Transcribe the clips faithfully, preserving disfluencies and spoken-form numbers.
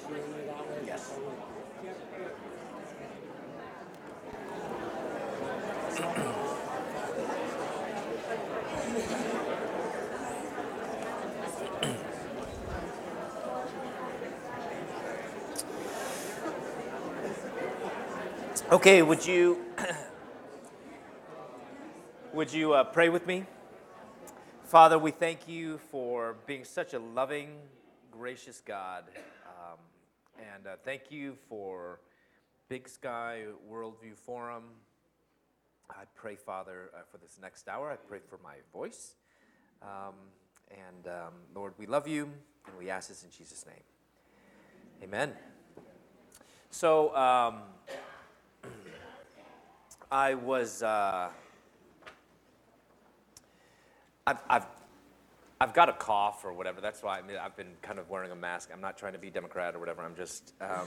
Yes. Okay, would you would you uh, pray with me? Father, we thank you for being such a loving, gracious God, um, and uh, thank you for Big Sky Worldview Forum. I pray, Father, uh, for this next hour. I pray for my voice, um, and um, Lord, we love you, and we ask this in Jesus' name. Amen. So. Um, I was, uh, I've, I've, I've got a cough or whatever. That's why I mean, I've been kind of wearing a mask. I'm not trying to be Democrat or whatever. I'm just, um,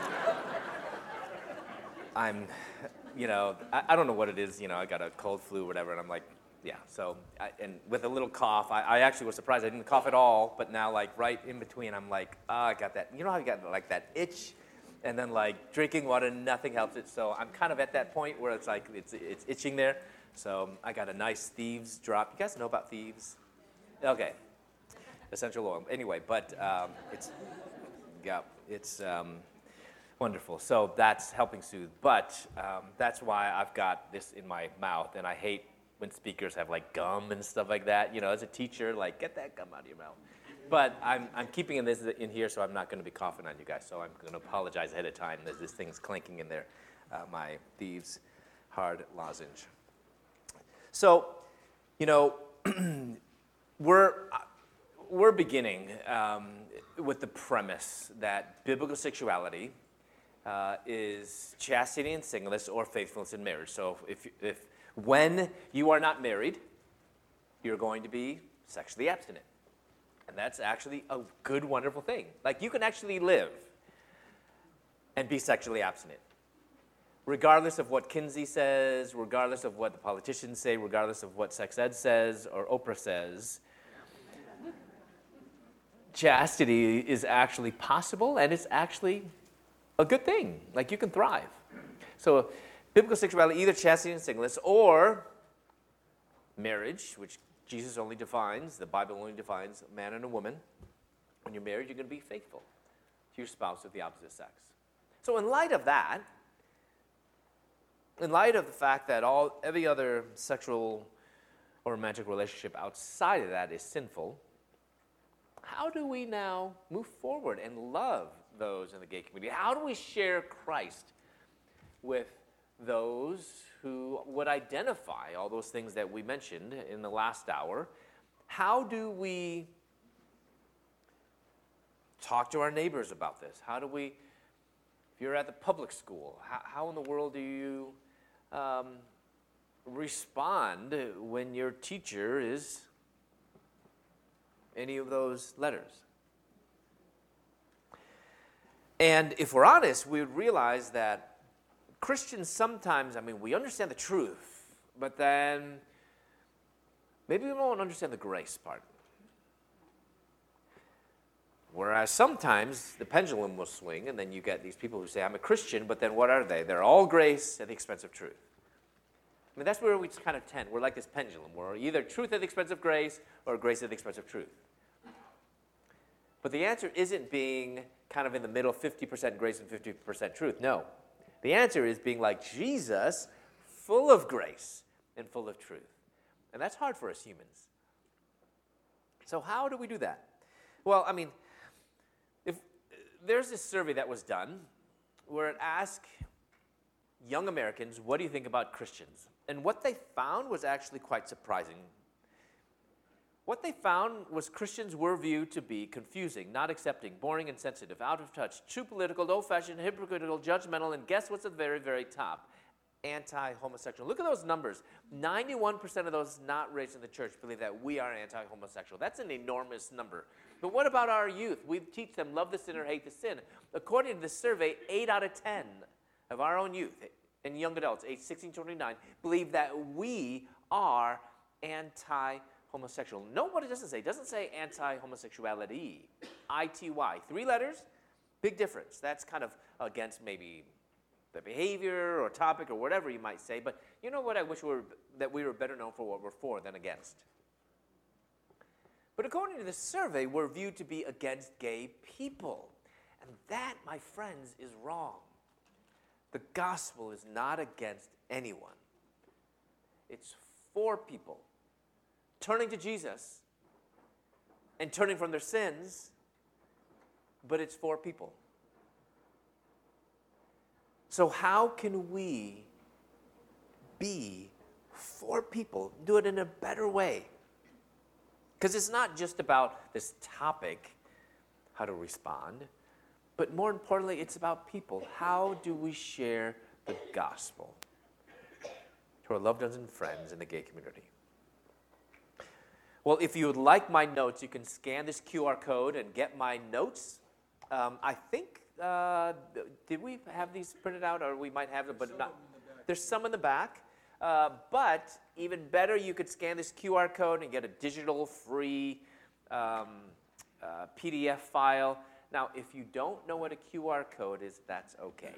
I'm, you know, I, I don't know what it is. You know, I got a cold flu or whatever, and I'm like, yeah. So, I, and with a little cough, I, I actually was surprised I didn't cough at all. But now, like right in between, I'm like, ah, oh, I got that. You know how you got like that itch? And then like drinking water, nothing helps it. So I'm kind of at that point where it's like it's it's itching there. So I got a nice Thieves drop. You guys know about Thieves? Okay, essential oil. Anyway, but um, it's yeah, it's um, wonderful. So that's helping soothe. But um, that's why I've got this in my mouth, and I hate when speakers have like gum and stuff like that. You know, as a teacher, like get that gum out of your mouth. But I'm I'm keeping this in here, so I'm not going to be coughing on you guys. So I'm going to apologize ahead of time. There's this thing's clanking in there, uh, my Thieves hard lozenge. So, you know, we're we're beginning um, with the premise that biblical sexuality uh, is chastity and singleness or faithfulness in marriage. So if if when you are not married, you're going to be sexually abstinent. And that's actually a good, wonderful thing. Like, you can actually live and be sexually abstinent. Regardless of what Kinsey says, regardless of what the politicians say, regardless of what sex ed says or Oprah says, chastity is actually possible, and it's actually a good thing. Like, you can thrive. So, biblical sexuality, either chastity and singleness, or marriage, which Jesus only defines, the Bible only defines a man and a woman. When you're married, you're going to be faithful to your spouse of the opposite sex. So in light of that, in light of the fact that all every other sexual or romantic relationship outside of that is sinful, how do we now move forward and love those in the gay community? How do we share Christ with those who would identify all those things that we mentioned in the last hour? How do we talk to our neighbors about this? How do we, if you're at the public school, how, how in the world do you um, respond when your teacher is any of those letters? And if we're honest, we would realize that Christians sometimes, I mean, we understand the truth, but then maybe we don't understand the grace part. Whereas sometimes the pendulum will swing, and then you get these people who say, I'm a Christian, but then what are they? They're all grace at the expense of truth. I mean, that's where we kind of tend. We're like this pendulum. We're either truth at the expense of grace or grace at the expense of truth. But the answer isn't being kind of in the middle, fifty percent grace and fifty percent truth. No. The answer is being like Jesus, full of grace and full of truth. And that's hard for us humans. So how do we do that? Well, I mean, if there's this survey that was done where it asked young Americans, what do you think about Christians? And what they found was actually quite surprising. What they found was Christians were viewed to be confusing, not accepting, boring, insensitive, out of touch, too political, old-fashioned, hypocritical, judgmental, and guess what's at the very, very top? Anti-homosexual. Look at those numbers. ninety-one percent of those not raised in the church believe that we are anti-homosexual. That's an enormous number. But what about our youth? We teach them love the sinner, hate the sin. According to this survey, eight out of ten of our own youth and young adults, age sixteen to twenty-nine, believe that we are anti-homosexual. Homosexual. Note what it doesn't say. It doesn't say anti-homosexuality. I T Y. Three letters. Big difference. That's kind of against maybe the behavior or topic or whatever you might say. But you know what? I wish we were, that we were better known for what we're for than against. But according to this survey, we're viewed to be against gay people. And that, my friends, is wrong. The gospel is not against anyone. It's for people turning to Jesus and turning from their sins, but it's for people. So how can we be for people, do it in a better way? Because it's not just about this topic, how to respond, but more importantly, it's about people. How do we share the gospel to our loved ones and friends in the gay community? Well, if you would like my notes, you can scan this Q R code and get my notes. Um, I think, uh, did we have these printed out, or we might have them, but not. There's some in the back. Uh, but even better, you could scan this Q R code and get a digital free um, uh, P D F file. Now, if you don't know what a Q R code is, that's okay.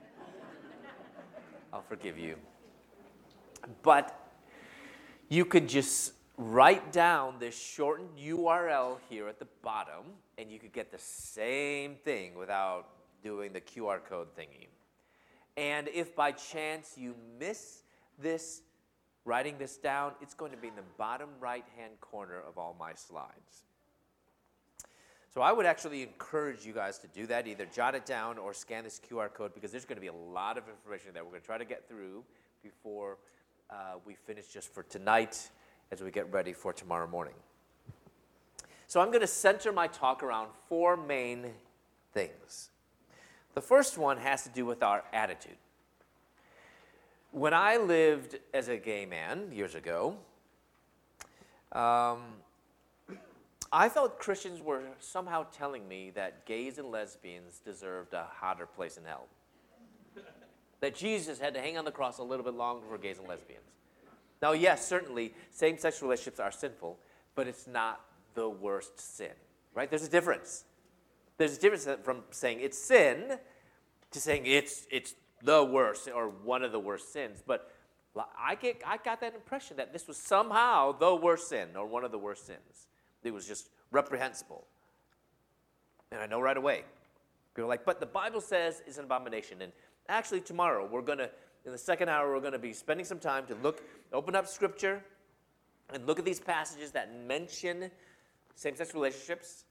I'll forgive you. But you could just write down this shortened U R L here at the bottom, and you could get the same thing without doing the Q R code thingy. And if by chance you miss this, writing this down, it's going to be in the bottom right-hand corner of all my slides. So I would actually encourage you guys to do that, either jot it down or scan this Q R code, because there's going to be a lot of information that we're going to try to get through before uh, we finish just for tonight as we get ready for tomorrow morning. So I'm going to center my talk around four main things. The first one has to do with our attitude. When I lived as a gay man years ago, um, I felt Christians were somehow telling me that gays and lesbians deserved a hotter place in hell. That Jesus had to hang on the cross a little bit longer for gays and lesbians. Now, yes, certainly same-sex relationships are sinful, but it's not the worst sin, right? There's a difference. There's a difference from saying it's sin to saying it's it's the worst or one of the worst sins. But I get I got that impression that this was somehow the worst sin or one of the worst sins. It was just reprehensible. And I know right away. People are like, but the Bible says it's an abomination. And actually tomorrow we're going to, in the second hour, we're going to be spending some time to look, open up Scripture and look at these passages that mention same-sex relationships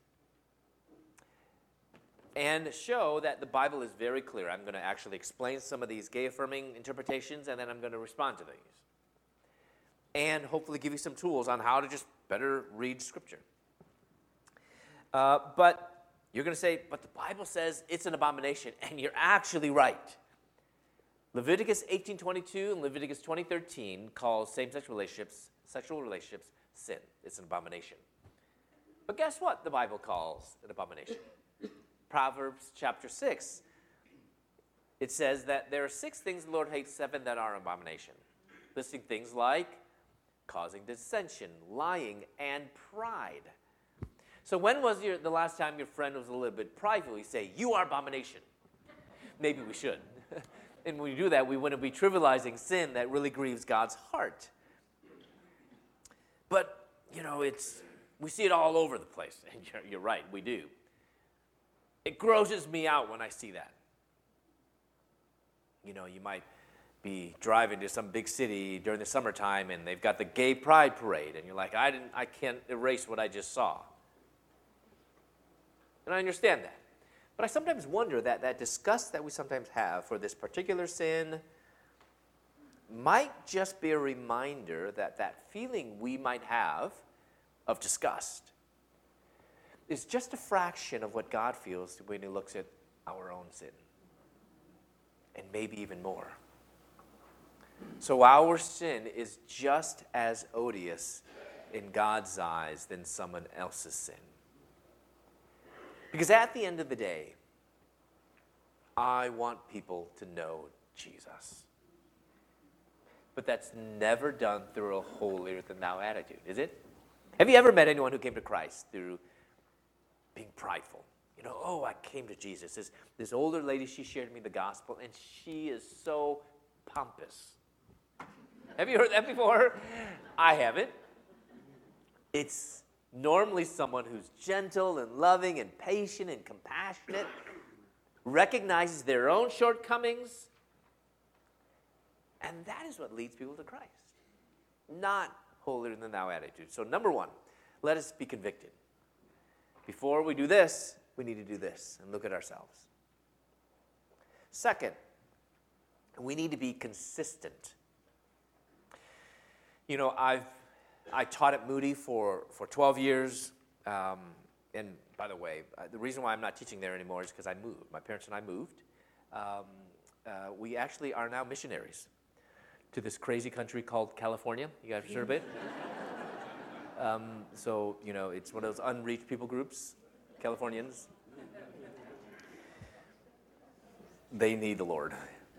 and show that the Bible is very clear. I'm going to actually explain some of these gay-affirming interpretations, and then I'm going to respond to these. And hopefully give you some tools on how to just better read Scripture. Uh, but you're going to say, but the Bible says it's an abomination, and you're actually right. Leviticus eighteen twenty-two and Leviticus twenty thirteen calls same-sex relationships, sexual relationships, sin. It's an abomination. But guess what the Bible calls an abomination? Proverbs chapter six. It says that there are six things the Lord hates, seven that are an abomination. Listing things like causing dissension, lying, and pride. So when was your, the last time your friend was a little bit prideful? You say, you are abomination. Maybe we should. And when we do that, we wouldn't be trivializing sin that really grieves God's heart. But, you know, it's we see it all over the place. And you're, you're right, we do. It grosses me out when I see that. You know, you might be driving to some big city during the summertime and they've got the gay pride parade and you're like, I didn't I can't erase what I just saw. And I understand that. But I sometimes wonder that that disgust that we sometimes have for this particular sin might just be a reminder that that feeling we might have of disgust is just a fraction of what God feels when he looks at our own sin. And maybe even more. So our sin is just as odious in God's eyes than someone else's sin. Because at the end of the day, I want people to know Jesus. But that's never done through a holier-than-thou attitude, is it? Have you ever met anyone who came to Christ through being prideful? You you know, oh, I came to Jesus. This, this older lady, she shared me the gospel, and she is so pompous. Have you heard that before? I haven't. It's normally someone who's gentle and loving and patient and compassionate, recognizes their own shortcomings, and that is what leads people to Christ, not holier-than-thou attitude. So number one, let us be convicted. Before we do this, we need to do this and look at ourselves. Second, we need to be consistent. You know, I've I taught at Moody for, for twelve years, um, and by the way, uh, the reason why I'm not teaching there anymore is because I moved. My parents and I moved. Um, uh, we actually are now missionaries to this crazy country called California. You guys heard of it? um, so, you know, it's one of those unreached people groups, Californians. They need the Lord.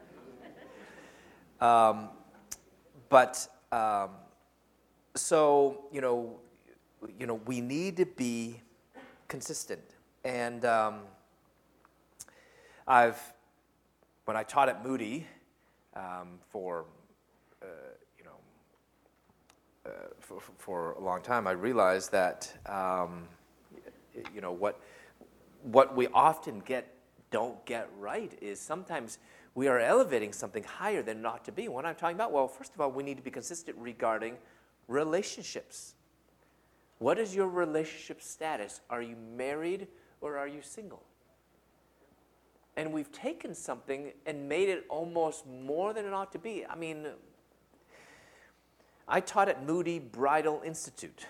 Um, but... Um, So, you know, you know, we need to be consistent. And um, I've, when I taught at Moody um, for, uh, you know, uh, for, for a long time, I realized that, um, you know, what what we often get don't get right is sometimes we are elevating something higher than it ought to be. What I'm talking about, well, first of all, we need to be consistent regarding relationships. What is your relationship status? Are you married or are you single? And we've taken something and made it almost more than it ought to be. I mean, I taught at Moody Bridal Institute.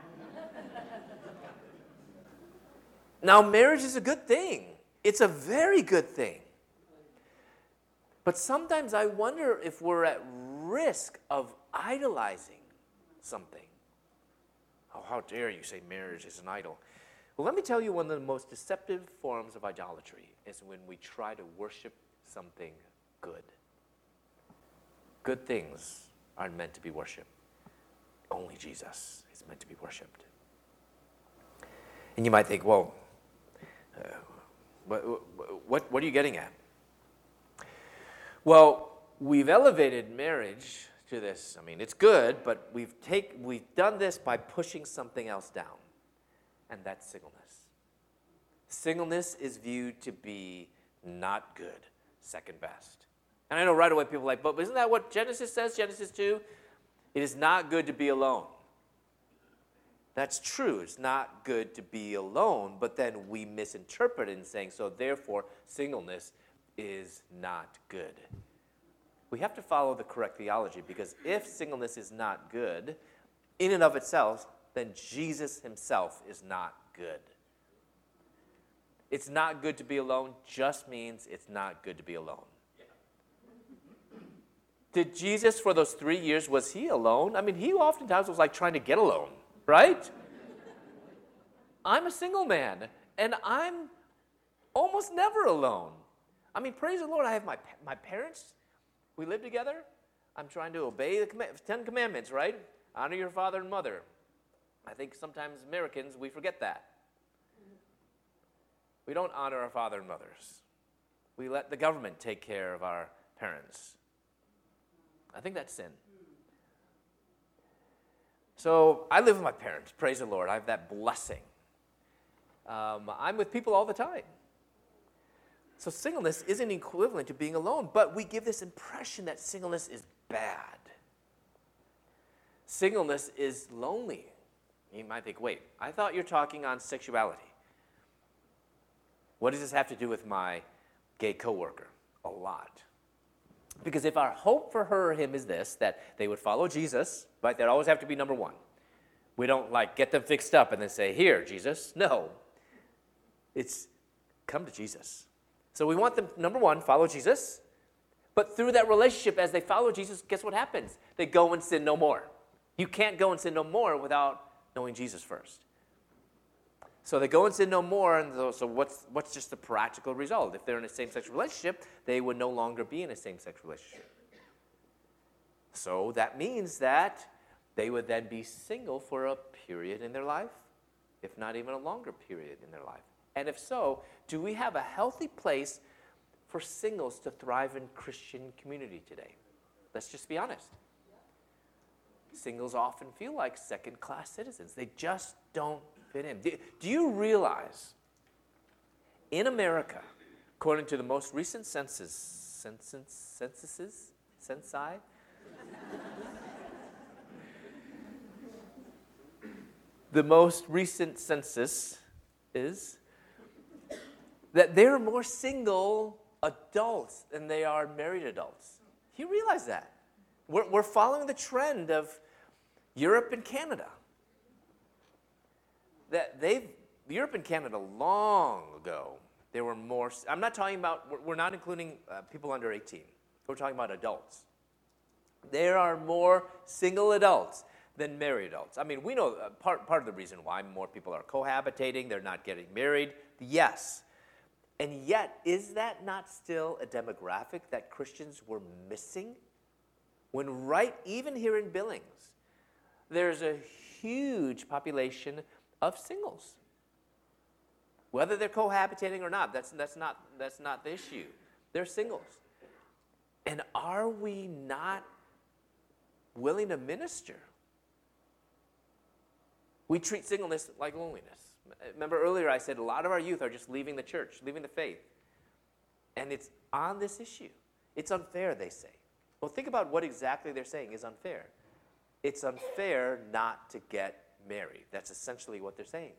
Now, marriage is a good thing. It's a very good thing. But sometimes I wonder if we're at risk of idolizing something. Oh, how dare you say marriage is an idol? Well, let me tell you, one of the most deceptive forms of idolatry is when we try to worship something good. Good things aren't meant to be worshipped. Only Jesus is meant to be worshipped. And you might think, well, uh, what, what, what are you getting at? Well, we've elevated marriage to this. I mean, it's good, but we've take we've done this by pushing something else down, and that's singleness. Singleness is viewed to be not good, second best. And I know right away people are like, but isn't that what Genesis says, Genesis two? It is not good to be alone. That's true. It's not good to be alone, but then we misinterpret it in saying, so therefore, singleness is not good. We have to follow the correct theology, because if singleness is not good in and of itself, then Jesus himself is not good. It's not good to be alone just means it's not good to be alone. Did Jesus, for those three years, was he alone? I mean, he oftentimes was like trying to get alone, right? I'm a single man, and I'm almost never alone. I mean, praise the Lord, I have my, my parents. We live together. I'm trying to obey the comm- Ten Commandments, right? Honor your father and mother. I think sometimes Americans, we forget that. We don't honor our father and mothers. We let the government take care of our parents. I think that's sin. So I live with my parents, praise the Lord. I have that blessing. Um, I'm with people all the time. So singleness isn't equivalent to being alone, but we give this impression that singleness is bad. Singleness is lonely. You might think, wait, I thought you're talking on sexuality. What does this have to do with my gay coworker? A lot. Because if our hope for her or him is this, that they would follow Jesus, right? They'd always have to be number one. We don't like get them fixed up and then say, here, Jesus. No. It's come to Jesus. So we want them, number one, follow Jesus. But through that relationship, as they follow Jesus, guess what happens? They go and sin no more. You can't go and sin no more without knowing Jesus first. So they go and sin no more, and so what's, what's just the practical result? If they're in a same-sex relationship, they would no longer be in a same-sex relationship. So that means that they would then be single for a period in their life, if not even a longer period in their life. And if so, do we have a healthy place for singles to thrive in Christian community today? Let's just be honest. Singles often feel like second-class citizens. They just don't fit in. Do, do you realize in America, according to the most recent census, census censuses, censi, the most recent census is that there are more single adults than they are married adults. Do you realize that? We're, we're following the trend of Europe and Canada. That they've, Europe and Canada long ago, there were more, I'm not talking about, we're, we're not including uh, people under eighteen. We're talking about adults. There are more single adults than married adults. I mean, we know uh, part, part of the reason why more people are cohabitating, they're not getting married, yes. And yet, is that not still a demographic that Christians were missing? When right, even here in Billings, there's a huge population of singles. Whether they're cohabitating or not, that's, that's, not, that's not the issue. They're singles. And are we not willing to minister? We treat singleness like loneliness. Remember earlier I said a lot of our youth are just leaving the church, leaving the faith. And it's on this issue. It's unfair, they say. Well, think about what exactly they're saying is unfair. It's unfair not to get married. That's essentially what they're saying.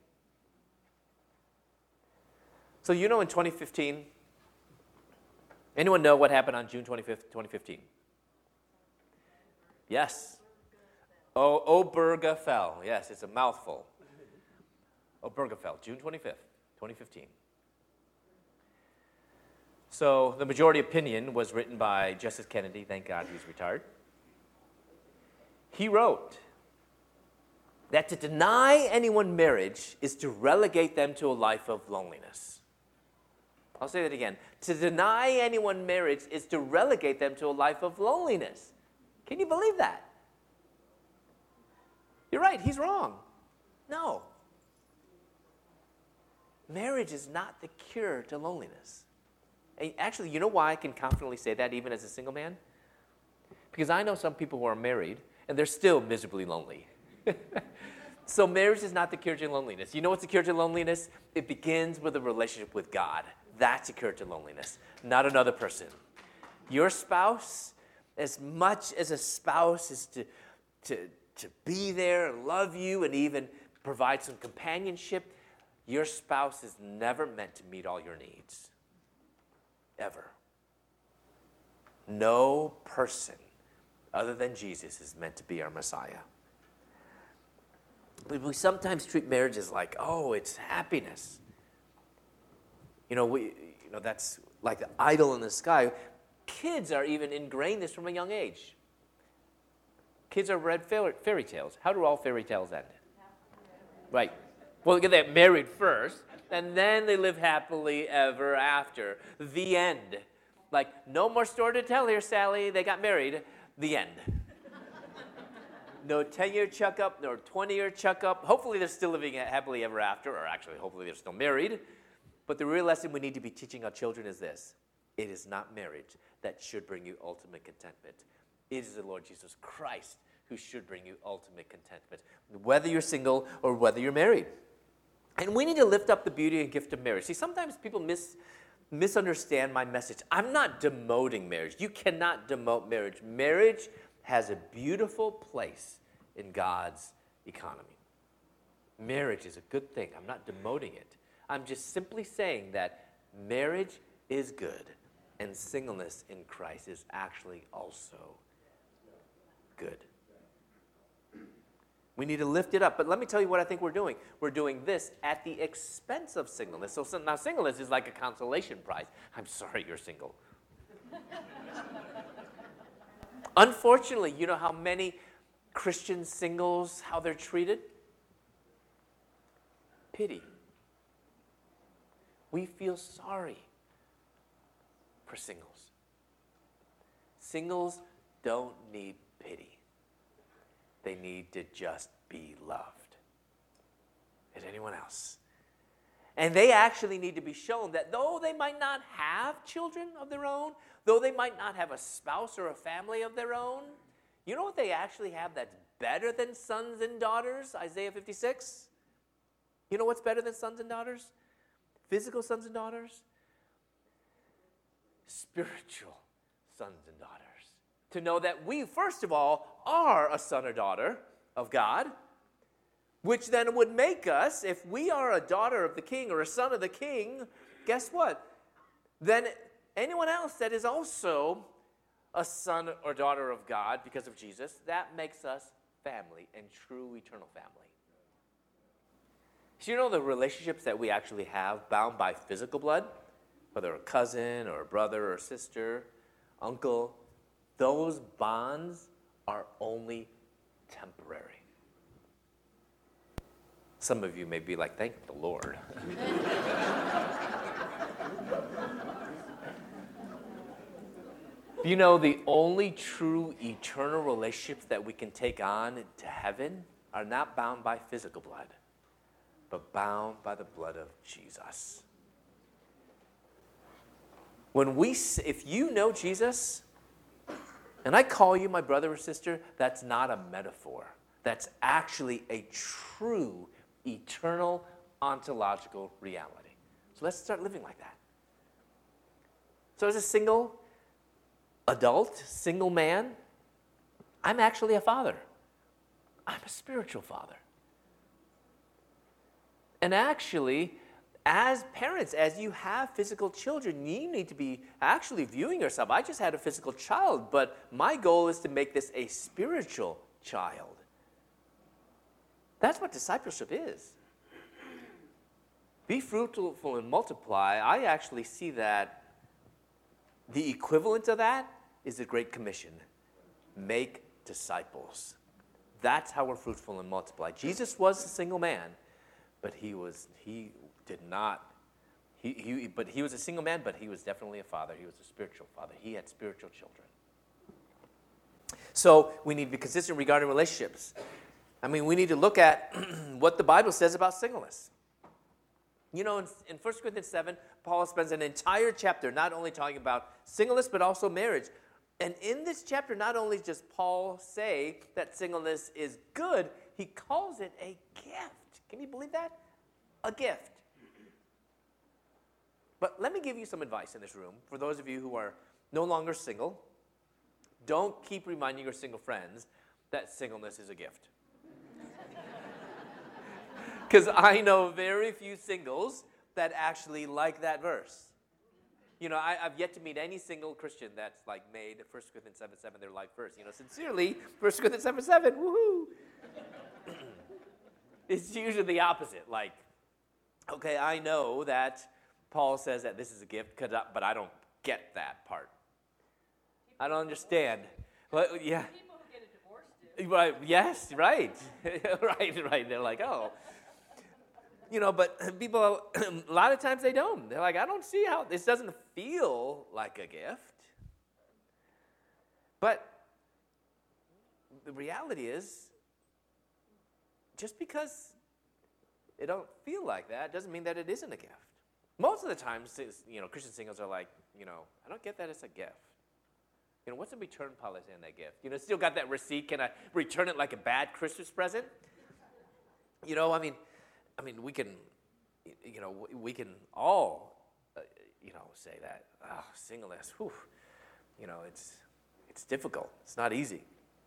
So you know in twenty fifteen, anyone know what happened on June twenty-fifth, twenty fifteen? Yes. Oh, Obergefell. Yes, it's a mouthful. Obergefell, June twenty-fifth, twenty fifteen. So the majority opinion was written by Justice Kennedy. Thank God he's retired. He wrote that to deny anyone marriage is to relegate them to a life of loneliness. I'll say that again. To deny anyone marriage is to relegate them to a life of loneliness. Can you believe that? You're right, he's wrong. No. Marriage is not the cure to loneliness. And actually, you know why I can confidently say that even as a single man? Because I know some people who are married and they're still miserably lonely. So marriage is not the cure to loneliness. You know what's the cure to loneliness? It begins with a relationship with God. That's a cure to loneliness, not another person. Your spouse, as much as a spouse is to, to, to be there and love you and even provide some companionship, your spouse is never meant to meet all your needs. Ever. No person other than Jesus is meant to be our Messiah. We sometimes treat marriages like, oh, it's happiness. You know, we, you know, that's like the idol in the sky. Kids are even ingrained this from a young age. Kids are read fairy tales. How do all fairy tales end? Right. Well, they get married first, and then they live happily ever after. The end. Like, no more story to tell here, Sally. They got married. The end. No ten-year checkup, no twenty-year checkup. Hopefully they're still living happily ever after, or actually, hopefully they're still married. But the real lesson we need to be teaching our children is this. It is not marriage that should bring you ultimate contentment. It is the Lord Jesus Christ who should bring you ultimate contentment, whether you're single or whether you're married. And we need to lift up the beauty and gift of marriage. See, sometimes people mis- misunderstand my message. I'm not demoting marriage. You cannot demote marriage. Marriage has a beautiful place in God's economy. Marriage is a good thing. I'm not demoting it. I'm just simply saying that marriage is good, and singleness in Christ is actually also good. We need to lift it up. But let me tell you what I think we're doing. We're doing this at the expense of singleness. So, so now singleness is like a consolation prize. I'm sorry you're single. Unfortunately, you know how many Christian singles, how they're treated? Pity. We feel sorry for singles. Singles don't need pity. They need to just be loved. Is anyone else? And they actually need to be shown that though they might not have children of their own, though they might not have a spouse or a family of their own, you know what they actually have that's better than sons and daughters? Isaiah fifty-six. You know what's better than sons and daughters? Physical sons and daughters? Spiritual sons and daughters. To know that we, first of all, are a son or daughter of God, which then would make us, if we are a daughter of the king or a son of the king, guess what? Then anyone else that is also a son or daughter of God because of Jesus, that makes us family and true eternal family. So you know the relationships that we actually have bound by physical blood, whether a cousin or a brother or sister, uncle, those bonds are only temporary. Some of you may be like, thank the Lord. You know, the only true eternal relationships that we can take on to heaven are not bound by physical blood, but bound by the blood of Jesus. When we, if you know Jesus, and I call you my brother or sister, that's not a metaphor. That's actually a true, eternal, ontological reality. So let's start living like that. So as a single adult, single man, I'm actually a father. I'm a spiritual father. And actually, as parents, as you have physical children, you need to be actually viewing yourself. I just had a physical child, but my goal is to make this a spiritual child. That's what discipleship is. Be fruitful and multiply. I actually see that the equivalent of that is the Great Commission. Make disciples. That's how we're fruitful and multiply. Jesus was a single man, but he was he did not. He, he but he was a single man, but he was definitely a father. He was a spiritual father. He had spiritual children. So we need to be consistent regarding relationships. I mean, we need to look at what the Bible says about singleness. You know, in, in First Corinthians seven, Paul spends an entire chapter not only talking about singleness, but also marriage. And in this chapter, not only does Paul say that singleness is good, he calls it a gift. Can you believe that? A gift. But let me give you some advice in this room. For those of you who are no longer single, don't keep reminding your single friends that singleness is a gift. Because I know very few singles that actually like that verse. You know, I, I've yet to meet any single Christian that's like made First Corinthians seven seven their life verse. You know, sincerely, First Corinthians seven seven, woohoo! It's usually the opposite. Like, okay, I know that Paul says that this is a gift, cause I, but I don't get that part. I don't understand. Well, yeah. People who get a divorce do. Right. Yes. Right. right. Right. They're like, oh. You know, but people, a lot of times they don't. They're like, I don't see how, this doesn't feel like a gift. But the reality is, just because it don't feel like that doesn't mean that it isn't a gift. Most of the times, you know, Christian singles are like, you know, I don't get that it's a gift. You know, what's the return policy on that gift? You know, still got that receipt. Can I return it like a bad Christmas present? You know, I mean, I mean, we can, you know, we can all, uh, you know, say that, oh, singleness, whew, you know, it's it's difficult. It's not easy.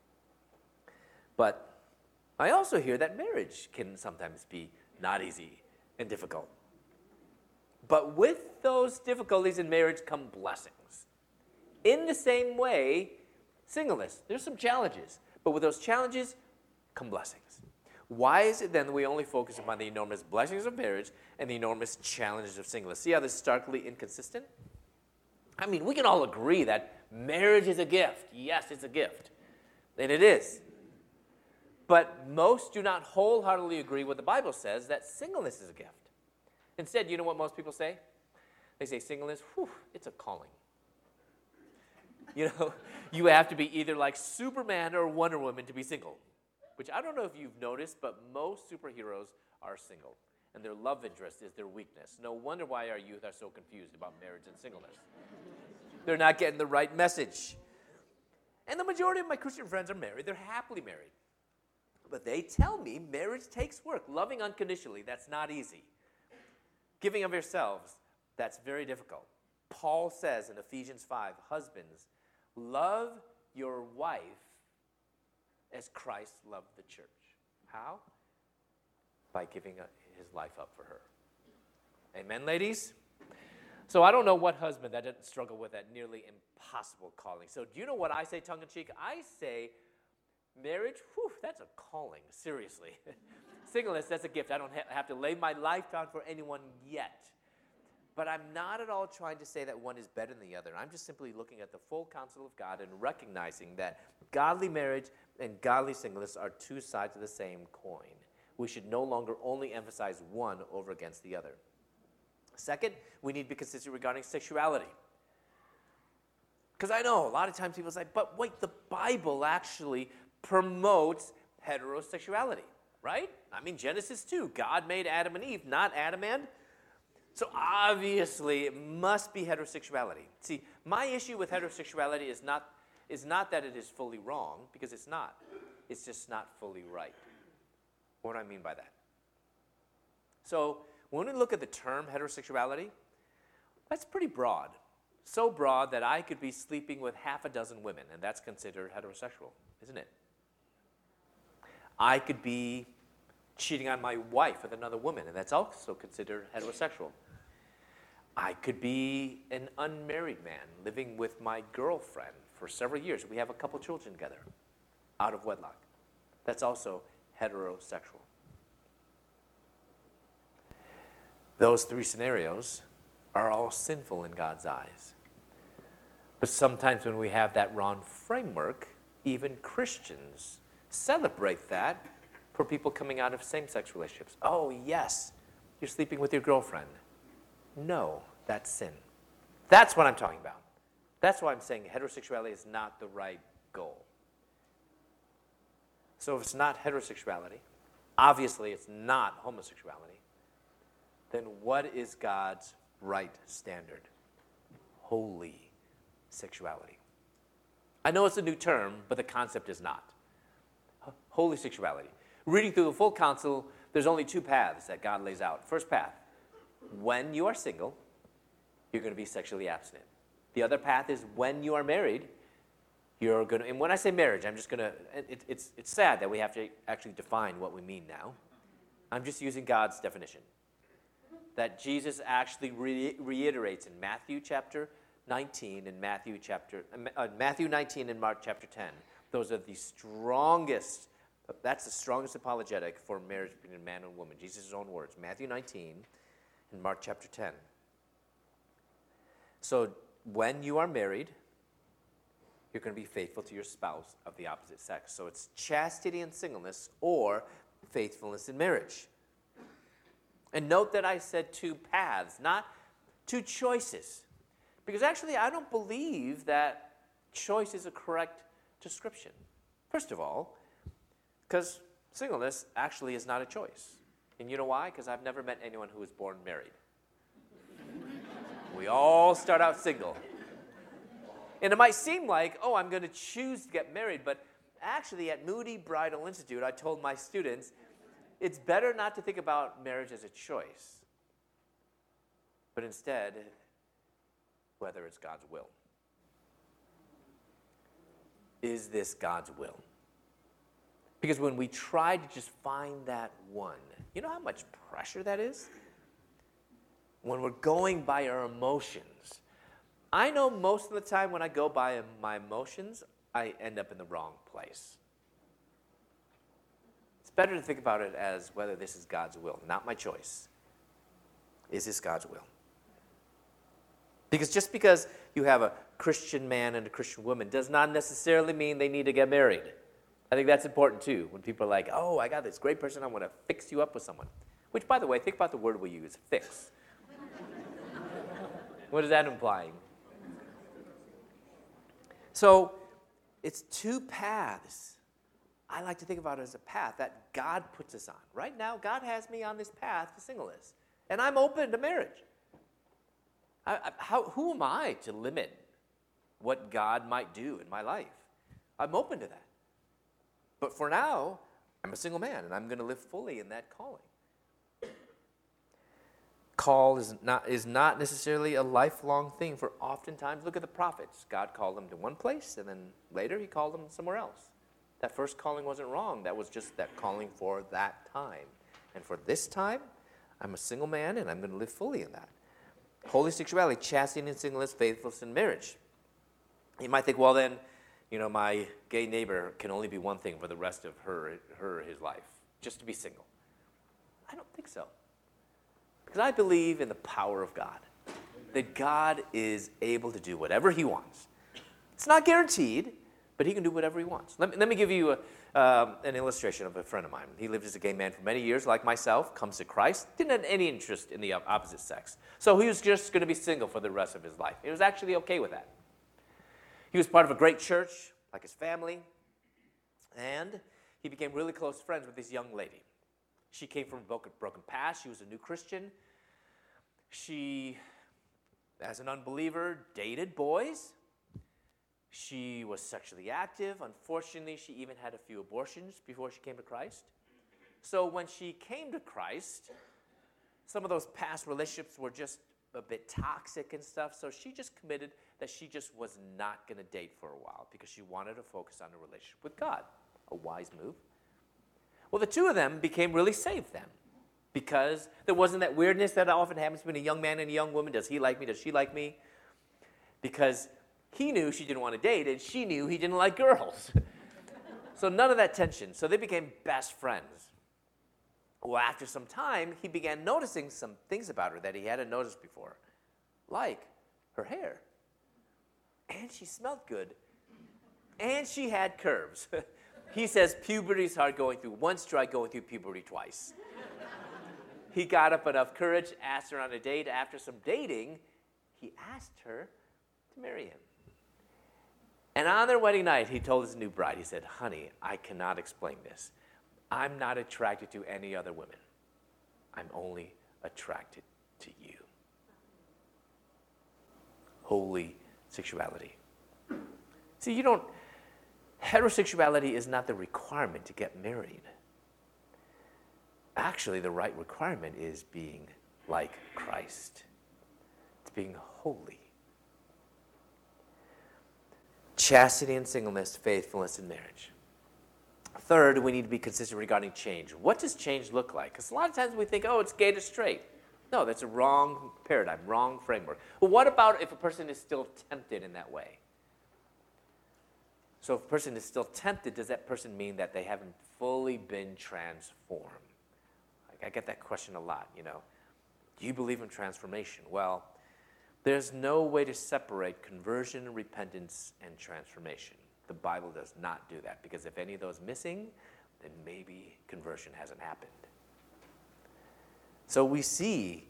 But I also hear that marriage can sometimes be not easy and difficult. But with those difficulties in marriage come blessings. In the same way, singleness, there's some challenges. But with those challenges come blessings. Why is it then that we only focus upon the enormous blessings of marriage and the enormous challenges of singleness? See how this is starkly inconsistent? I mean, we can all agree that marriage is a gift. Yes, it's a gift. And it is. But most do not wholeheartedly agree with the Bible says that singleness is a gift. Instead, you know what most people say? They say singleness, whew, it's a calling. You know, you have to be either like Superman or Wonder Woman to be single. Which I don't know if you've noticed, but most superheroes are single. and their love interest is their weakness. No wonder why our youth are so confused about marriage and singleness. They're not getting the right message. And the majority of my Christian friends are married. They're happily married. But they tell me marriage takes work. Loving unconditionally, that's not easy. Giving of yourselves, that's very difficult. Paul says in Ephesians five, husbands, love your wife as Christ loved the church. How? By giving his life up for her. Amen, ladies? So I don't know what husband that didn't struggle with that nearly impossible calling. So do you know what I say tongue-in-cheek? I say marriage, whew, that's a calling, seriously. Singleness, that's a gift. I don't ha- have to lay my life down for anyone yet. But I'm not at all trying to say that one is better than the other. I'm just simply looking at the full counsel of God and recognizing that godly marriage and godly singleness are two sides of the same coin. We should no longer only emphasize one over against the other. Second, we need to be consistent regarding sexuality. Because I know a lot of times people say, but wait, the Bible actually promotes heterosexuality, right? I mean, Genesis two, God made Adam and Eve, not Adam and. So obviously, it must be heterosexuality. See, my issue with heterosexuality is not, is not that it is fully wrong, because it's not. It's just not fully right. What do I mean by that? So when we look at the term heterosexuality, that's pretty broad. So broad that I could be sleeping with half a dozen women, and that's considered heterosexual, isn't it? I could be cheating on my wife with another woman, and that's also considered heterosexual. I could be an unmarried man living with my girlfriend for several years. We have a couple children together out of wedlock. That's also heterosexual. Those three scenarios are all sinful in God's eyes. But sometimes when we have that wrong framework, even Christians celebrate that for people coming out of same-sex relationships. Oh, yes, you're sleeping with your girlfriend. No, that's sin. That's what I'm talking about. That's why I'm saying heterosexuality is not the right goal. So if it's not heterosexuality, obviously it's not homosexuality, then what is God's right standard? Holy sexuality. I know it's a new term, but the concept is not. Holy sexuality. Reading through the full counsel, there's only two paths that God lays out. First path, when you are single, you're going to be sexually abstinent. The other path is when you are married, you're going to, and when I say marriage, I'm just going to, it, it's, it's sad that we have to actually define what we mean now. I'm just using God's definition. That Jesus actually re- reiterates in Matthew chapter nineteen and Matthew chapter, uh, Matthew nineteen and Mark chapter ten. Those are the strongest, that's the strongest apologetic for marriage between a man and a woman. Jesus' own words, Matthew nineteen and Mark chapter ten. So when you are married, you're going to be faithful to your spouse of the opposite sex. So it's chastity in singleness or faithfulness in marriage. And note that I said two paths, not two choices. Because actually, I don't believe that choice is a correct description. First of all, because singleness actually is not a choice. And you know why? Because I've never met anyone who was born married. We all start out single. And it might seem like, oh, I'm going to choose to get married, but actually at Moody Bridal Institute, I told my students, it's better not to think about marriage as a choice, but instead, whether it's God's will. Is this God's will? Because when we try to just find that one, you know how much pressure that is? When we're going by our emotions. I know most of the time when I go by my emotions, I end up in the wrong place. It's better to think about it as whether this is God's will, not my choice. Is this God's will? Because just because you have a Christian man and a Christian woman does not necessarily mean they need to get married. I think that's important too. When people are like, oh, I got this great person, I want to fix you up with someone. Which, by the way, think about the word we use, fix. What is that implying? So, it's two paths. I like to think about it as a path that God puts us on. Right now, God has me on this path to singleness, and I'm open to marriage. I, I, how, who am I to limit what God might do in my life? I'm open to that. But for now, I'm a single man, and I'm going to live fully in that calling. Call is not, is not necessarily a lifelong thing, for oftentimes, look at the prophets. God called them to one place, and then later he called them somewhere else. That first calling wasn't wrong. That was just that calling for that time. And for this time, I'm a single man, and I'm going to live fully in that. Holy sexuality, chastity and singleness, faithfulness in marriage. You might think, well then, you know, my gay neighbor can only be one thing for the rest of her, her his life, just to be single. I don't think so. Because I believe in the power of God, that God is able to do whatever he wants. It's not guaranteed, but he can do whatever he wants. Let me, let me give you a, um, an illustration of a friend of mine. He lived as a gay man for many years, like myself, comes to Christ, didn't have any interest in the opposite sex. So he was just going to be single for the rest of his life. He was actually okay with that. He was part of a great church, like his family, and he became really close friends with this young lady. She came from a broken, broken past. She was a new Christian. She, as an unbeliever, dated boys. She was sexually active. Unfortunately, she even had a few abortions before she came to Christ. So when she came to Christ, some of those past relationships were just a bit toxic and stuff. So she just committed that she just was not going to date for a while because she wanted to focus on a relationship with God. A wise move. Well, the two of them became really saved then, because there wasn't that weirdness that often happens between a young man and a young woman. Does he like me? Does she like me? Because he knew she didn't want to date, and she knew he didn't like girls. So none of that tension. So they became best friends. Well, after some time, he began noticing some things about her that he hadn't noticed before, like her hair. And she smelled good. And she had curves. He says puberty's hard going through. Once tried going through puberty twice. He got up enough courage, asked her on a date. After some dating, he asked her to marry him. And on their wedding night, he told his new bride, he said, honey, I cannot explain this. I'm not attracted to any other women. I'm only attracted to you. Holy sexuality. See, you don't... Heterosexuality is not the requirement to get married. Actually, the right requirement is being like Christ. It's being holy. Chastity and singleness, faithfulness in marriage. Third, we need to be consistent regarding change. What does change look like? Because a lot of times we think, oh, it's gay to straight. No, that's a wrong paradigm, wrong framework. Well, what about if a person is still tempted in that way? So if a person is still tempted, does that person mean that they haven't fully been transformed? Like, I get that question a lot, you know. Do you believe in transformation? Well, there's no way to separate conversion, repentance, and transformation. The Bible does not do that, because if any of those missing, then maybe conversion hasn't happened. So we see,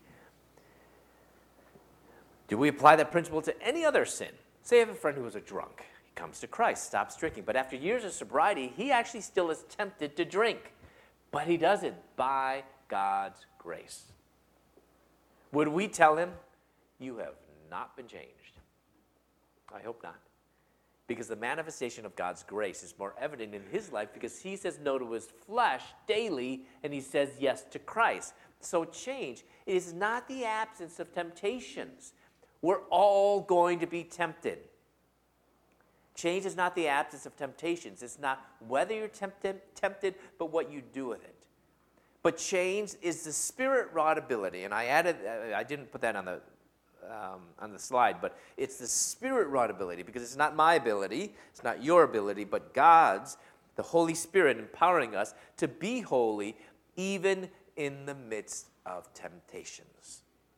do we apply that principle to any other sin? Say I have a friend who was a drunk. Comes to Christ, stops drinking. But after years of sobriety, he actually still is tempted to drink. But he does it by God's grace. Would we tell him, you have not been changed? I hope not. Because the manifestation of God's grace is more evident in his life, because he says no to his flesh daily and he says yes to Christ. So change is not the absence of temptations. We're all going to be tempted. Change is not the absence of temptations. It's not whether you're tempted, tempted, but what you do with it. But change is the spirit-wrought ability, and I added, I didn't put that on the um, on the slide, but it's the spirit-wrought ability, because it's not my ability, it's not your ability, but God's, the Holy Spirit empowering us to be holy even in the midst of temptations.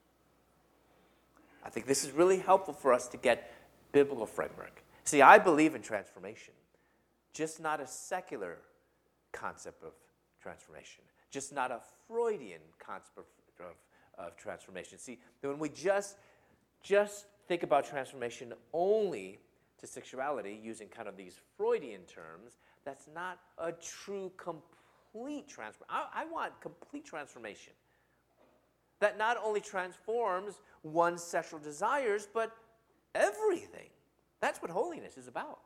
I think this is really helpful for us to get biblical framework. See, I believe in transformation, just not a secular concept of transformation, just not a Freudian concept of, of, of transformation. See, when we just, just think about transformation only to to sexuality using kind of these Freudian terms, that's not a true complete transformation. I, I want complete transformation. That not only transforms one's sexual desires, but everything. That's what holiness is about.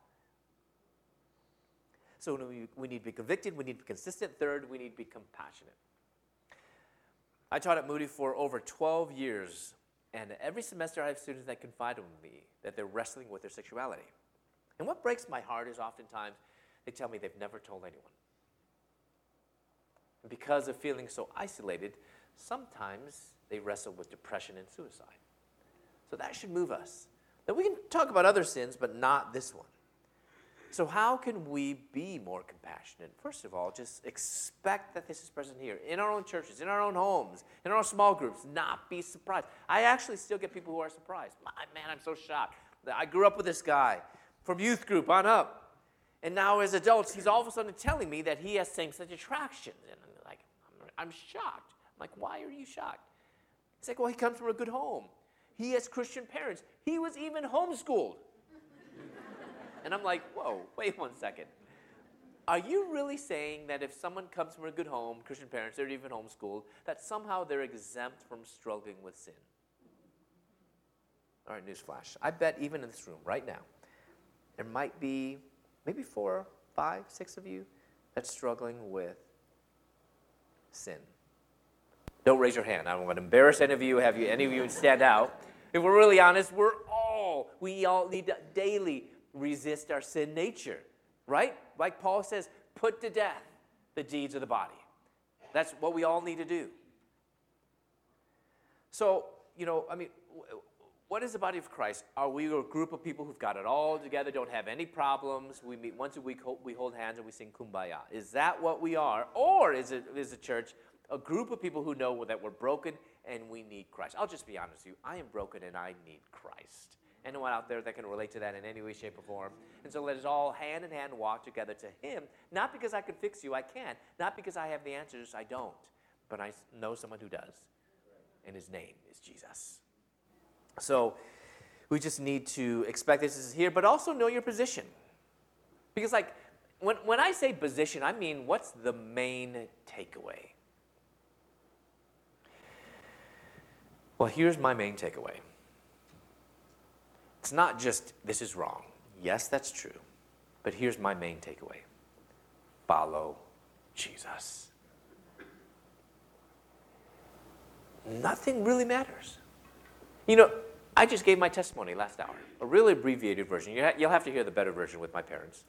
So we, we need to be convicted, we need to be consistent. Third, we need to be compassionate. I taught at Moody for over twelve years, and every semester I have students that confide in me that they're wrestling with their sexuality. And what breaks my heart is oftentimes they tell me they've never told anyone. And because of feeling so isolated, sometimes they wrestle with depression and suicide. So that should move us. Now we can talk about other sins, but not this one. So how can we be more compassionate? First of all, just expect that this is present here, in our own churches, in our own homes, in our small groups. Not be surprised. I actually still get people who are surprised. Man, I'm so shocked. I grew up with this guy from youth group on up. And now as adults, he's all of a sudden telling me that he has same-sex attractions. And I'm like, I'm, I'm shocked. I'm like, why are you shocked? He's like, well, he comes from a good home. He has Christian parents. He was even homeschooled. And I'm like, whoa, wait one second. Are you really saying that if someone comes from a good home, Christian parents, they're even homeschooled, that somehow they're exempt from struggling with sin? All right, newsflash. I bet even in this room right now, there might be maybe four, five, six of you that's struggling with sin. Don't raise your hand. I don't want to embarrass any of you, have you any of you stand out. If we're really honest, we're all, we all need to daily resist our sin nature, right? Like Paul says, put to death the deeds of the body. That's what we all need to do. So, you know, I mean, what is the body of Christ? Are we a group of people who've got it all together, don't have any problems? We meet once a week, we hold hands and we sing Kumbaya. Is that what we are? Or is it is the church a group of people who know that we're broken and we need Christ? I'll just be honest with you. I am broken and I need Christ. Anyone out there that can relate to that in any way, shape, or form? And so let us all hand in hand walk together to Him. Not because I can fix you, I can't. Not because I have the answers, I don't. But I know someone who does. And His name is Jesus. So we just need to expect this is here, but also know your position. Because like, when, when I say position, I mean what's the main takeaway? Well, here's my main takeaway. It's not just, this is wrong. Yes, that's true. But here's my main takeaway. Follow Jesus. Nothing really matters. You know, I just gave my testimony last hour, a really abbreviated version. You'll have to hear the better version with my parents.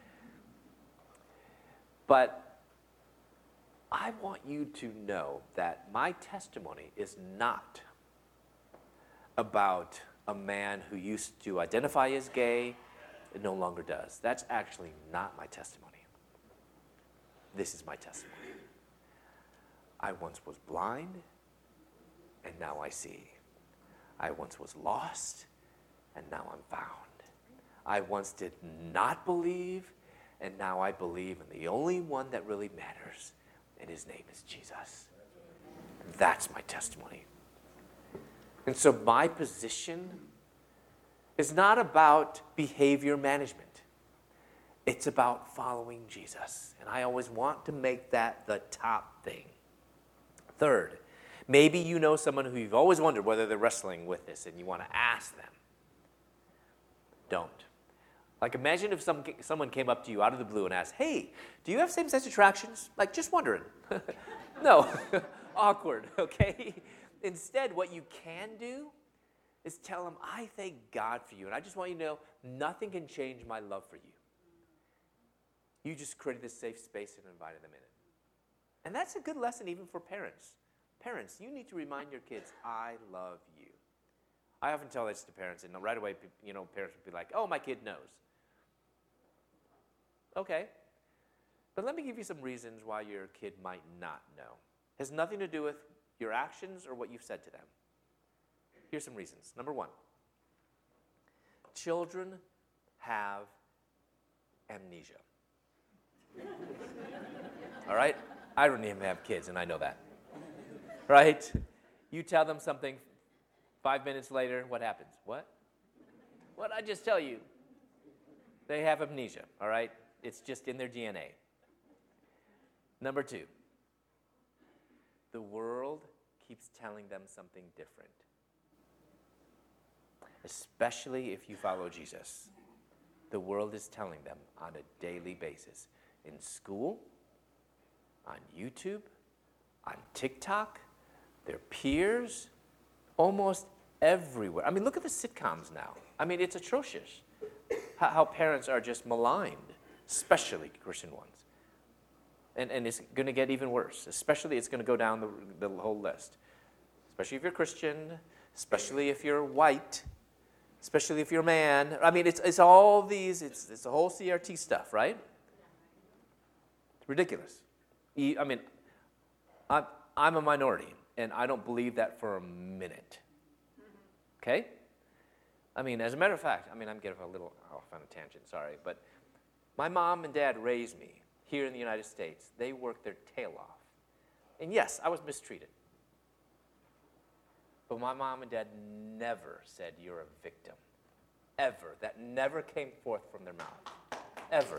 But I want you to know that my testimony is not about a man who used to identify as gay and no longer does. That's actually not my testimony. This is my testimony. I once was blind, and now I see. I once was lost, and now I'm found. I once did not believe, and now I believe in the only one that really matters, and His name is Jesus. That's my testimony. And so my position is not about behavior management. It's about following Jesus. And I always want to make that the top thing. Third, maybe you know someone who you've always wondered whether they're wrestling with this and you want to ask them. Don't. Like imagine if some, someone came up to you out of the blue and asked, hey, do you have same-sex attractions? Like just wondering. No, awkward, okay? Instead, what you can do is tell them, I thank God for you. And I just want you to know, nothing can change my love for you. You just created this safe space and invited them in it. And that's a good lesson even for parents. Parents, you need to remind your kids, I love you. I often tell this to parents, and right away, you know, parents will be like, oh, my kid knows. Okay. But let me give you some reasons why your kid might not know. It has nothing to do with your actions or what you've said to them. Here's some reasons. Number one, children have amnesia. All right? I don't even have kids, and I know that. Right? You tell them something, five minutes later, what happens? What? What did I just tell you? They have amnesia, all right? It's just in their D N A. Number two, the world keeps telling them something different, especially if you follow Jesus. The world is telling them on a daily basis, in school, on YouTube, on TikTok, their peers, almost everywhere. I mean, look at the sitcoms now. I mean, it's atrocious how, how parents are just maligned, especially Christian ones. And, and it's going to get even worse. Especially, it's going to go down the, the whole list. Especially if you're Christian, especially if you're white, especially if you're a man. I mean, it's, it's all these, it's, it's the whole C R T stuff, right? It's ridiculous. I mean, I'm, I'm a minority, and I don't believe that for a minute. Okay? I mean, as a matter of fact, I mean, I'm getting a little off on a tangent, sorry, but my mom and dad raised me here in the United States. They worked their tail off. And yes, I was mistreated. But my mom and dad never said, you're a victim. Ever. That never came forth from their mouth. Ever.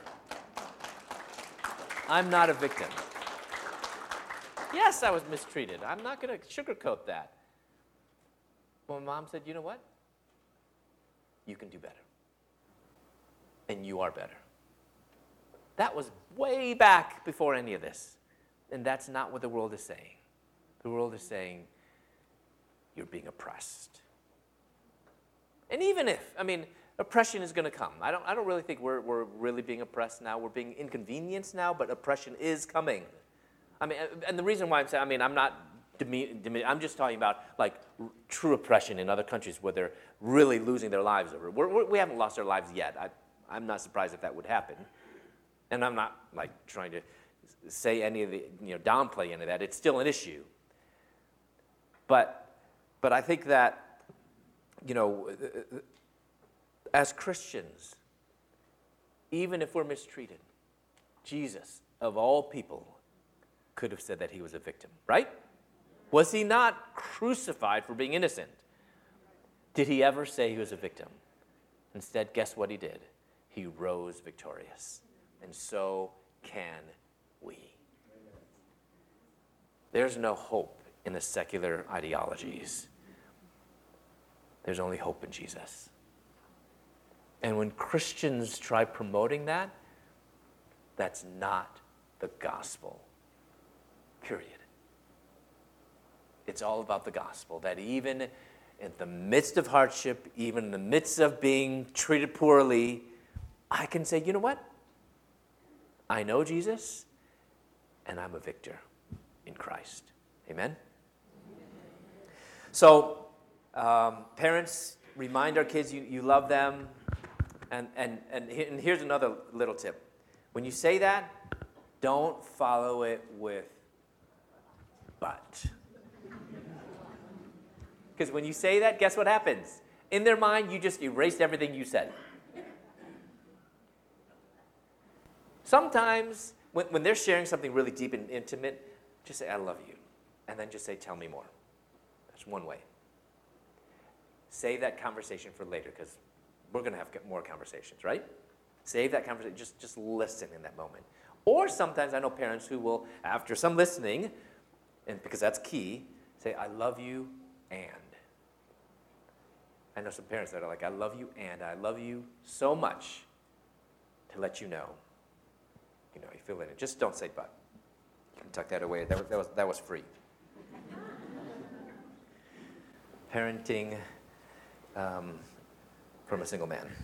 I'm not a victim. Yes, I was mistreated. I'm not going to sugarcoat that. But my mom said, you know what? You can do better. And you are better. That was way back before any of this. And that's not what the world is saying. The world is saying, you're being oppressed. And even if, I mean, oppression is going to come. I don't, I don't really think we're, we're really being oppressed now. We're being inconvenienced now, but oppression is coming. I mean, and the reason why I'm saying, I mean, I'm not, deme- deme- I'm just talking about, like, r- true oppression in other countries where they're really losing their lives over it. We're, we're, we haven't lost our lives yet. I, I'm not surprised if that would happen. And I'm not, like, trying to say any of the, you know, downplay any of that. It's still an issue. But, but I think that, you know, as Christians, even if we're mistreated, Jesus, of all people, could have said that he was a victim, right? Was he not crucified for being innocent? Did he ever say he was a victim? Instead, guess what he did? He rose victorious. And so can we. There's no hope in the secular ideologies. There's only hope in Jesus. And when Christians try promoting that, that's not the gospel. Period. It's all about the gospel, that even in the midst of hardship, even in the midst of being treated poorly, I can say, you know what? I know Jesus, and I'm a victor in Christ. Amen? So, um, parents, remind our kids you, you love them. And, and, and, and here's another little tip. When you say that, don't follow it with but. Because when you say that, guess what happens? In their mind, you just erased everything you said. Sometimes, when, when they're sharing something really deep and intimate, just say, I love you. And then just say, tell me more. That's one way. Save that conversation for later, because we're going to have more conversations, right? Save that conversation. Just, just listen in that moment. Or sometimes I know parents who will, after some listening, and because that's key, say, I love you, and. I know some parents that are like, I love you, and I love you so much to let you know. You know, you feel it. Just don't say but. You can tuck that away. That was, that was, that was free. Parenting um, from a single man.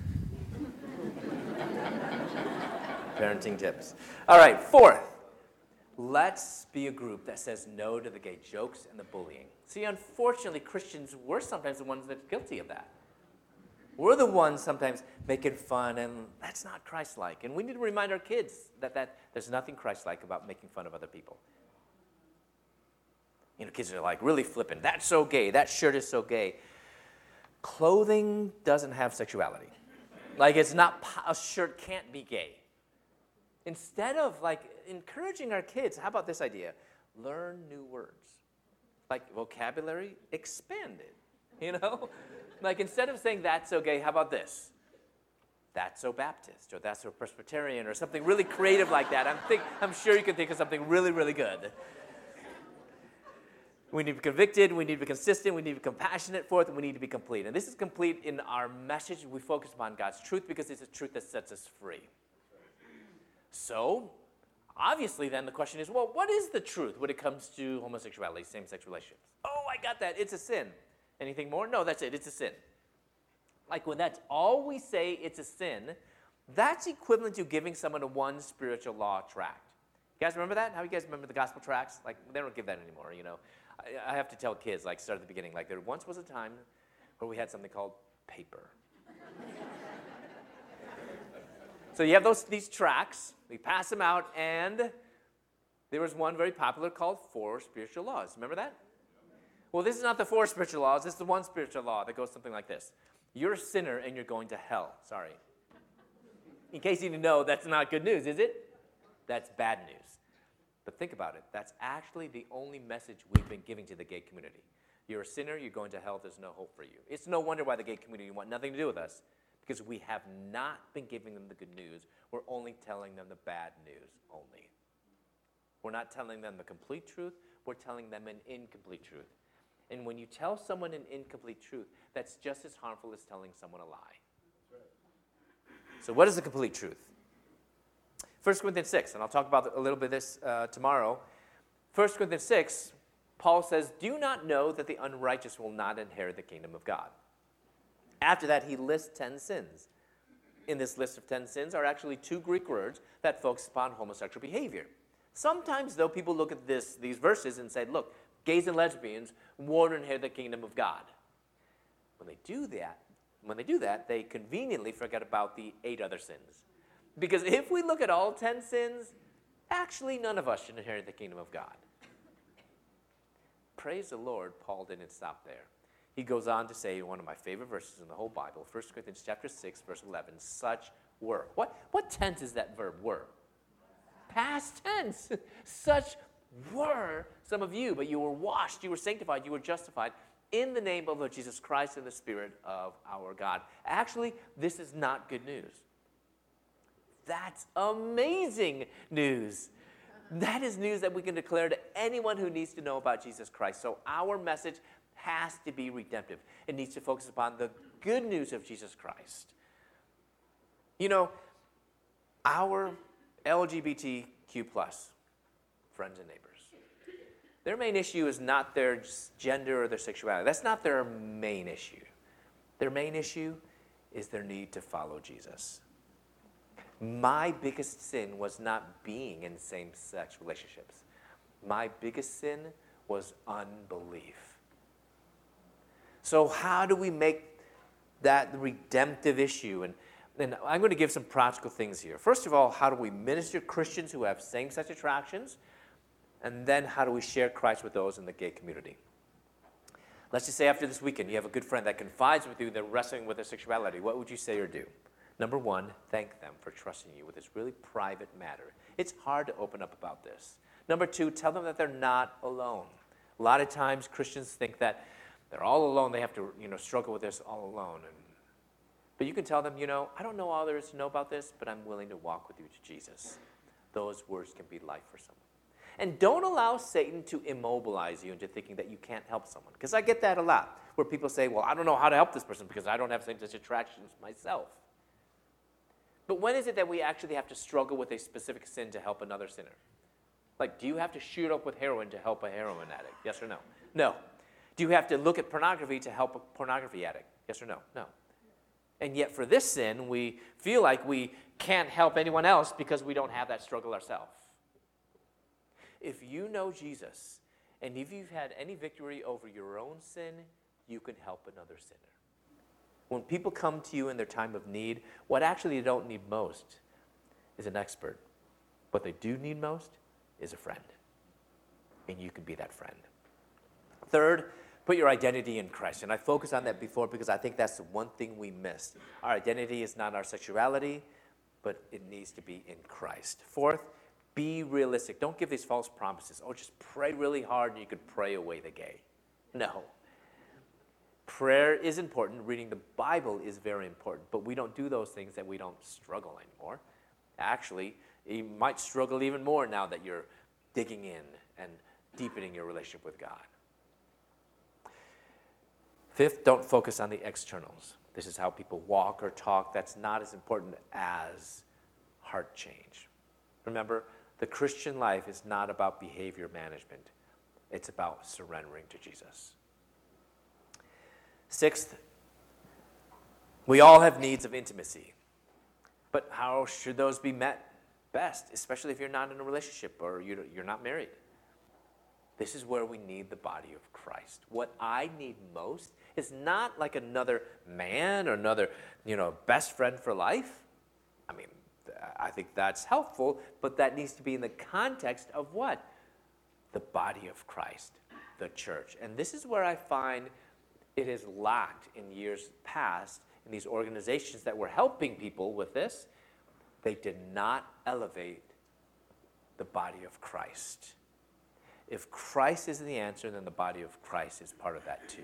Parenting tips. All right, fourth. Let's be a group that says no to the gay jokes and the bullying. See, unfortunately, Christians, we're sometimes the ones that are guilty of that. We're the ones sometimes making fun, and that's not Christ-like. And we need to remind our kids that, that there's nothing Christ-like about making fun of other people. You know, kids are like really flippant. That's so gay. That shirt is so gay. Clothing doesn't have sexuality. Like, it's not, a shirt can't be gay. Instead of, like, encouraging our kids, how about this idea? Learn new words. Like, vocabulary, expand it, you know? Like, instead of saying that's okay, how about this? That's So Baptist, or That's So Presbyterian, or something really creative like that. I'm, think, I'm sure you can think of something really, really good. We need to be convicted, we need to be consistent, we need to be compassionate. Fourth, and we need to be complete. And this is complete in our message. We focus upon God's truth because it's a truth that sets us free. So, obviously then the question is, well, what is the truth when it comes to homosexuality, same-sex relationships? Oh, I got that. It's a sin. Anything more? No, that's it. It's a sin. Like when that's all we say, it's a sin, that's equivalent to giving someone a one spiritual law tract. You guys remember that? How you guys remember the gospel tracts? Like, they don't give that anymore, you know. I, I have to tell kids, like, start at the beginning, like, there once was a time where we had something called paper. So you have those these tracts, we pass them out, and there was one very popular called Four Spiritual Laws. Remember that? Well, this is not the four spiritual laws. This is the one spiritual law that goes something like this. You're a sinner and you're going to hell. Sorry. In case you didn't know, that's not good news, is it? That's bad news. But think about it. That's actually the only message we've been giving to the gay community. You're a sinner, you're going to hell, there's no hope for you. It's no wonder why the gay community want nothing to do with us, because we have not been giving them the good news. We're only telling them the bad news only. We're not telling them the complete truth. We're telling them an incomplete truth. And when you tell someone an incomplete truth, that's just as harmful as telling someone a lie. So what is the complete truth? First Corinthians six, and I'll talk about a little bit of this uh, tomorrow. First Corinthians six, Paul says, do you not know that the unrighteous will not inherit the kingdom of God? After that, he lists ten sins. In this list of ten sins are actually two Greek words that focus upon homosexual behavior. Sometimes, though, people look at this, these verses and say, look, gays and lesbians won't inherit the kingdom of God. When they do that, when they do that, they conveniently forget about the eight other sins. Because if we look at all ten sins, actually none of us should inherit the kingdom of God. Praise the Lord, Paul didn't stop there. He goes on to say one of my favorite verses in the whole Bible, First Corinthians chapter six, verse eleven, such were. What, what tense is that verb, were? Past tense. Such were some of you, but you were washed, you were sanctified, you were justified in the name of Lord Jesus Christ and the Spirit of our God. Actually, this is not good news. That's amazing news. That is news that we can declare to anyone who needs to know about Jesus Christ. So our message has to be redemptive. It needs to focus upon the good news of Jesus Christ. You know, our L G B T Q plus friends and neighbors, their main issue is not their gender or their sexuality. That's not their main issue. Their main issue is their need to follow Jesus. My biggest sin was not being in same-sex relationships. My biggest sin was unbelief. So how do we make that the redemptive issue? And, and I'm going to give some practical things here. First of all, how do we minister to Christians who have same-sex attractions? And then how do we share Christ with those in the gay community? Let's just say after this weekend, you have a good friend that confides with you, they're wrestling with their sexuality. What would you say or do? Number one, thank them for trusting you with this really private matter. It's hard to open up about this. Number two, tell them that they're not alone. A lot of times Christians think that they're all alone. They have to, you know, struggle with this all alone. And, but you can tell them, you know, I don't know all there is to know about this, but I'm willing to walk with you to Jesus. Those words can be life for someone. And don't allow Satan to immobilize you into thinking that you can't help someone. Because I get that a lot, where people say, well, I don't know how to help this person because I don't have same-sex attractions myself. But when is it that we actually have to struggle with a specific sin to help another sinner? Like, do you have to shoot up with heroin to help a heroin addict? Yes or no? No. Do you have to look at pornography to help a pornography addict? Yes or no? No. And yet for this sin, we feel like we can't help anyone else because we don't have that struggle ourselves. If you know Jesus, and if you've had any victory over your own sin, you can help another sinner. When people come to you in their time of need, what actually they don't need most is an expert. What they do need most is a friend. And you can be that friend. Third, put your identity in Christ. And I focused on that before because I think that's the one thing we missed. Our identity is not our sexuality, but it needs to be in Christ. Fourth, be realistic. Don't give these false promises. Oh, just pray really hard and you could pray away the gay. No. prayer is important. Reading the Bible is very important. But we don't do those things that we don't struggle anymore. Actually, you might struggle even more now that you're digging in and deepening your relationship with God. Fifth, don't focus on the externals. This is how people walk or talk. That's not as important as heart change. Remember, the Christian life is not about behavior management. It's about surrendering to Jesus. Sixth, we all have needs of intimacy. But how should those be met best, especially if you're not in a relationship or you're not married? This is where we need the body of Christ. What I need most is not like another man or another, you know, best friend for life. I mean, I think that's helpful, but that needs to be in the context of what? The body of Christ, the church. And this is where I find it is lacked in years past in these organizations that were helping people with this. They did not elevate the body of Christ. If Christ is the answer, then the body of Christ is part of that too.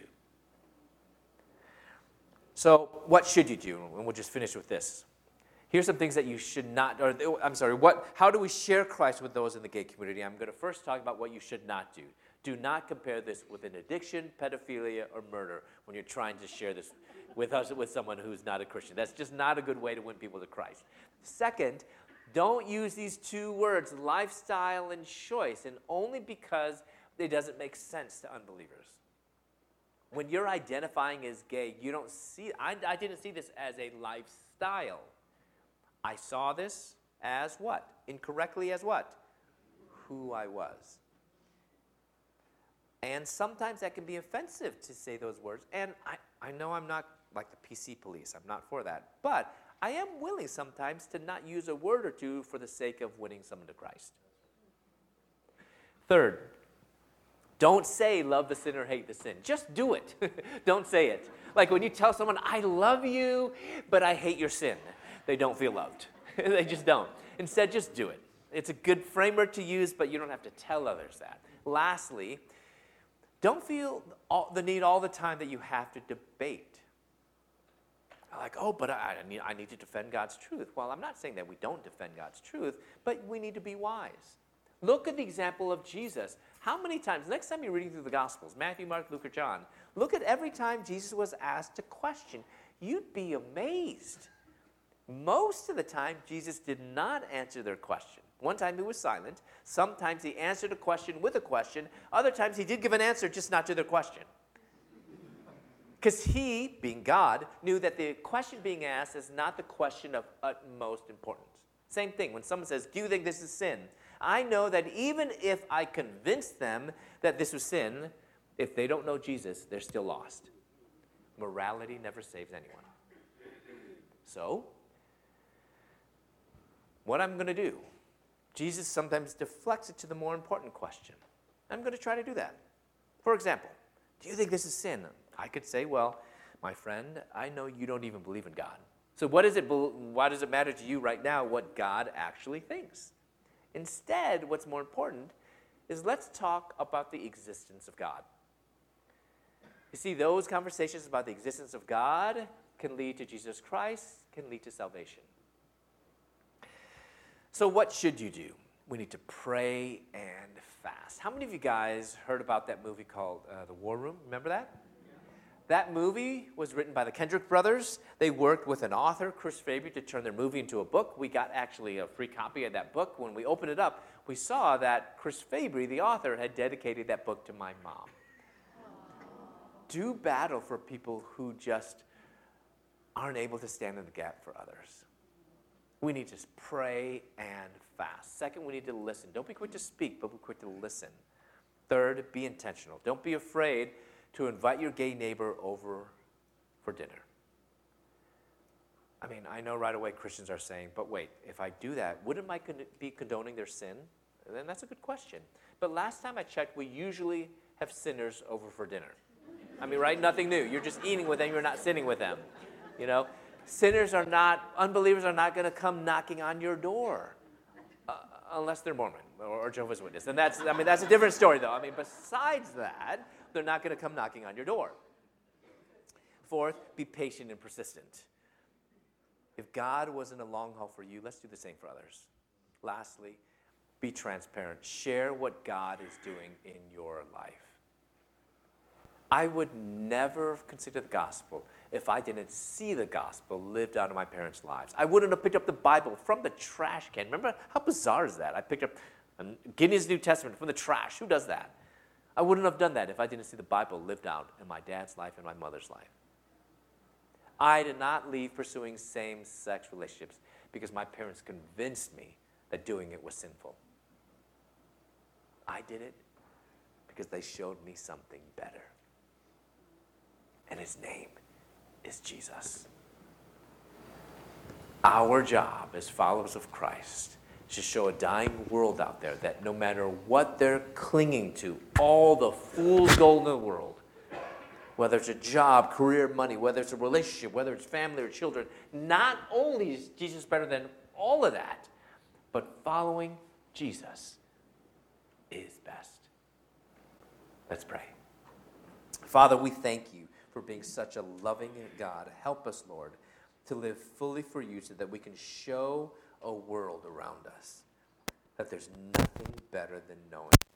So what should you do? And we'll just finish with this. Here's some things that you should not, or I'm sorry, what? How do we share Christ with those in the gay community? I'm going to first talk about what you should not do. Do not compare this with an addiction, pedophilia, or murder when you're trying to share this with us, with someone who's not a Christian. That's just not a good way to win people to Christ. Second, don't use these two words, lifestyle and choice, and only because it doesn't make sense to unbelievers. When you're identifying as gay, you don't see, I, I didn't see this as a lifestyle. I saw this as what? Incorrectly as what? Who I was. And sometimes that can be offensive to say those words. And I, I know I'm not like the P C police. I'm not for that. But I am willing sometimes to not use a word or two for the sake of winning someone to Christ. Third, don't say love the sin or hate the sin. Just do it. Don't say it. Like when you tell someone, I love you, but I hate your sin. They don't feel loved. They just don't. Instead, just do it. It's a good framework to use, but you don't have to tell others that. Lastly, don't feel all, the need all the time that you have to debate. Like, oh, but I, I, need, I need to defend God's truth. Well, I'm not saying that we don't defend God's truth, but we need to be wise. Look at the example of Jesus. How many times, next time you're reading through the Gospels, Matthew, Mark, Luke, or John, look at every time Jesus was asked a question. You'd be amazed. Most of the time, Jesus did not answer their question. One time he was silent. Sometimes he answered a question with a question. Other times he did give an answer, just not to their question. Because he, being God, knew that the question being asked is not the question of utmost importance. Same thing, when someone says, do you think this is sin? I know that even if I convince them that this was sin, if they don't know Jesus, they're still lost. Morality never saves anyone. So, what I'm going to do, Jesus sometimes deflects it to the more important question. I'm going to try to do that. For example, do you think this is sin? I could say, well, my friend, I know you don't even believe in God. So what is it, why does it matter to you right now what God actually thinks? Instead, what's more important is let's talk about the existence of God. You see, those conversations about the existence of God can lead to Jesus Christ, can lead to salvation. So what should you do? We need to pray and fast. How many of you guys heard about that movie called uh, The War Room? Remember that? That movie was written by the Kendrick brothers. They worked with an author, Chris Fabry, to turn their movie into a book. We got actually a free copy of that book. When we opened it up, we saw that Chris Fabry, the author, had dedicated that book to my mom. Do battle for people who just aren't able to stand in the gap for others. We need to pray and fast. Second, we need to listen. Don't be quick to speak, but be quick to listen. Third, be intentional. Don't be afraid to invite your gay neighbor over for dinner. I mean, I know right away Christians are saying, but wait, if I do that, wouldn't I be condoning their sin? And then that's a good question. But last time I checked, we usually have sinners over for dinner. I mean, right? Nothing new. You're just eating with them. You're not sitting with them. You know? Sinners are not, unbelievers are not going to come knocking on your door uh, unless they're Mormon or, or Jehovah's Witness. And that's, I mean, that's a different story, though. I mean, besides that, they're not going to come knocking on your door. Fourth, be patient and persistent. If God was in a long haul for you, let's do the same for others. Lastly, be transparent. Share what God is doing in your life. I would never have considered the gospel if I didn't see the gospel lived out in my parents' lives. I wouldn't have picked up the Bible from the trash can. Remember, how bizarre is that? I picked up Guinness New Testament from the trash. Who does that? I wouldn't have done that if I didn't see the Bible lived out in my dad's life and my mother's life. I did not leave pursuing same-sex relationships because my parents convinced me that doing it was sinful. I did it because they showed me something better. And his name is Jesus. Our job as followers of Christ is to show a dying world out there that no matter what they're clinging to, all the fool's gold in the world, whether it's a job, career, money, whether it's a relationship, whether it's family or children, not only is Jesus better than all of that, but following Jesus is best. Let's pray. Father, we thank you for being such a loving God. Help us, Lord, to live fully for you so that we can show a world around us that there's nothing better than knowing